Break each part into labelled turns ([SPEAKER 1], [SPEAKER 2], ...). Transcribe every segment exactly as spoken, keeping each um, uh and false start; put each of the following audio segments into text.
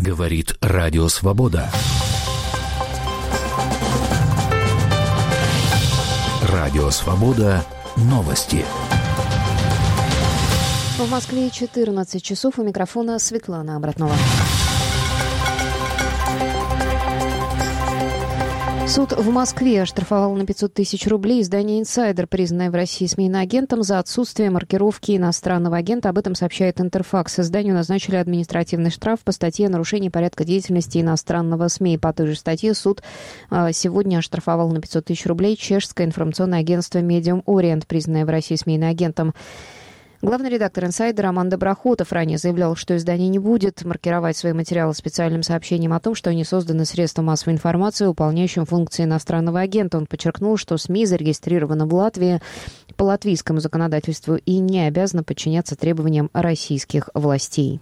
[SPEAKER 1] Говорит Радио Свобода. Радио Свобода. Новости.
[SPEAKER 2] В Москве четырнадцать часов. У микрофона Светлана Обратнова. Суд в Москве оштрафовал на пятьсот тысяч рублей издание «Инсайдер», признанное в России СМИ иноагентом, за отсутствие маркировки иностранного агента. Об этом сообщает Интерфакс. Изданию назначили административный штраф по статье «Нарушение порядка деятельности иностранного СМИ». По той же статье суд сегодня оштрафовал на пятьсот тысяч рублей чешское информационное агентство «Медиум Ориент», признанное в России СМИ иноагентом. Главный редактор «Инсайдера» Роман Доброхотов ранее заявлял, что издание не будет маркировать свои материалы специальным сообщением о том, что они созданы средством массовой информации, выполняющим функции иностранного агента. Он подчеркнул, что СМИ зарегистрировано в Латвии по латвийскому законодательству и не обязано подчиняться требованиям российских властей.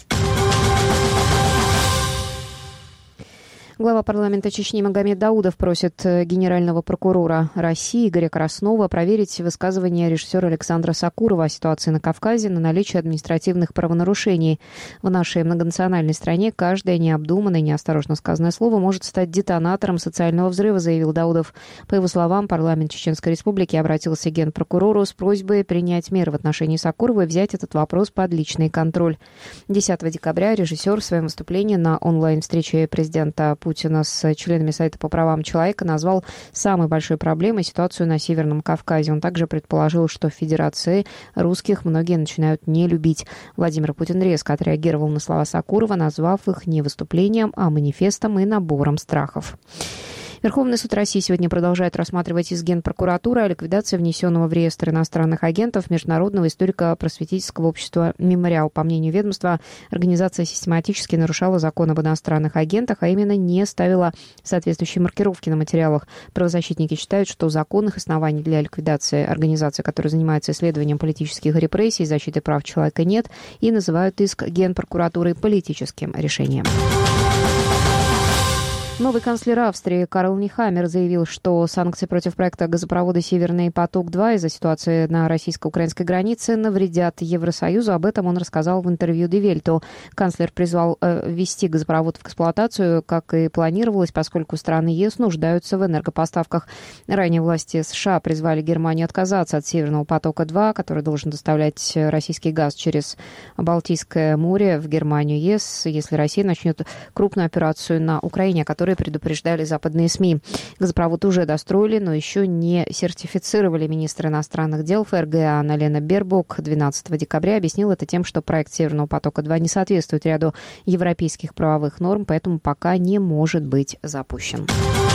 [SPEAKER 2] Глава парламента Чечни Магомед Даудов просит генерального прокурора России Игоря Краснова проверить высказывания режиссера Александра Сакурова о ситуации на Кавказе на наличие административных правонарушений. В нашей многонациональной стране каждое необдуманное, неосторожно сказанное слово может стать детонатором социального взрыва, заявил Даудов. По его словам, парламент Чеченской Республики обратился к генпрокурору с просьбой принять меры в отношении Сакурова и взять этот вопрос под личный контроль. десятого декабря режиссер в своем выступлении на онлайн-встрече президента Путина с членами Совета по правам человека назвал самой большой проблемой ситуацию на Северном Кавказе. Он также предположил, что в Федерации русских многие начинают не любить. Владимир Путин резко отреагировал на слова Сакурова, назвав их не выступлением, а манифестом и набором страхов. Верховный суд России сегодня продолжает рассматривать из Генпрокуратуры о ликвидации внесенного в реестр иностранных агентов Международного историко-просветительского общества «Мемориал». По мнению ведомства, организация систематически нарушала закон об иностранных агентах, а именно не ставила соответствующие маркировки на материалах. Правозащитники считают, что законных оснований для ликвидации организации, которая занимается исследованием политических репрессий и защитой прав человека, нет, и называют иск Генпрокуратуры политическим решением. Новый канцлер Австрии Карл Нехаммер заявил, что санкции против проекта газопровода «Северный поток-два» из-за ситуации на российско-украинской границе навредят Евросоюзу. Об этом он рассказал в интервью Die Welt. Канцлер призвал э, ввести газопровод в эксплуатацию, как и планировалось, поскольку страны ЕС нуждаются в энергопоставках. Ранее власти США призвали Германию отказаться от «Северного потока-два», который должен доставлять российский газ через Балтийское море в Германию ЕС, если Россия начнет крупную операцию на Украине, о которой предупреждали западные СМИ. Газопровод уже достроили, но еще не сертифицировали. Министр иностранных дел ФРГ Анна-Лена Бербок двенадцатого декабря объяснил это тем, что проект «Северного потока-два» не соответствует ряду европейских правовых норм, поэтому пока не может быть запущен.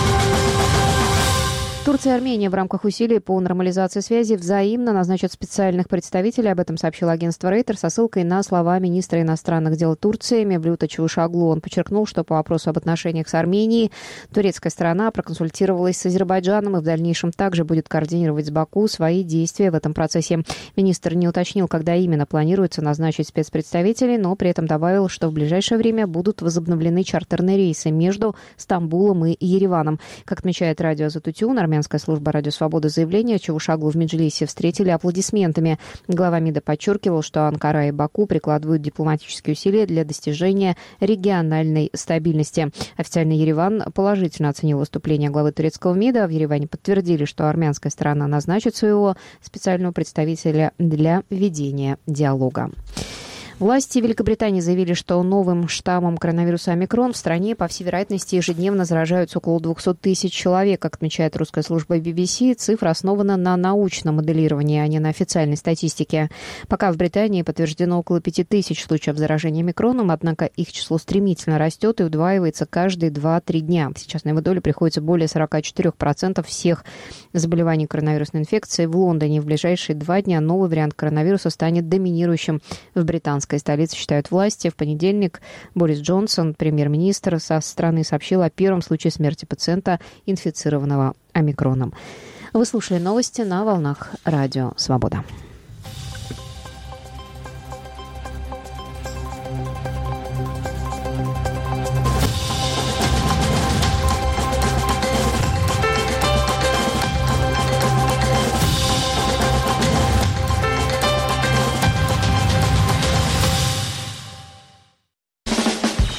[SPEAKER 2] Турция и Армения в рамках усилий по нормализации связи взаимно назначат специальных представителей. Об этом сообщило агентство Рейтер со ссылкой на слова министра иностранных дел Турции Мевлюта Чавушоглу. Он подчеркнул, что по вопросу об отношениях с Арменией турецкая сторона проконсультировалась с Азербайджаном и в дальнейшем также будет координировать с Баку свои действия в этом процессе. Министр не уточнил, когда именно планируется назначить спецпредставителей, но при этом добавил, что в ближайшее время будут возобновлены чартерные рейсы между Стамбулом и Ереваном. Как отмечает радио Азатутюн, армянская служба «Радио Свобода» заявление Чавушоглу в Меджлисе встретили аплодисментами. Глава МИДа подчеркивал, что Анкара и Баку прикладывают дипломатические усилия для достижения региональной стабильности. Официально Ереван положительно оценил выступление главы турецкого МИДа. В Ереване подтвердили, что армянская сторона назначит своего специального представителя для ведения диалога. Власти Великобритании заявили, что новым штаммом коронавируса омикрон в стране, по всей вероятности, ежедневно заражаются около двести тысяч человек. Как отмечает русская служба би би си, цифра основана на научном моделировании, а не на официальной статистике. Пока в Британии подтверждено около пяти тысяч случаев заражения омикроном, однако их число стремительно растет и удваивается каждые два-три дня. Сейчас на его долю приходится более сорок четыре процента всех заболеваний коронавирусной инфекцией. В Лондоне в ближайшие два дня новый вариант коронавируса станет доминирующим в британской столице, считают власти. В понедельник Борис Джонсон, премьер-министр со страны, сообщил о первом случае смерти пациента, инфицированного омикроном. Вы слушали новости на волнах Радио Свобода.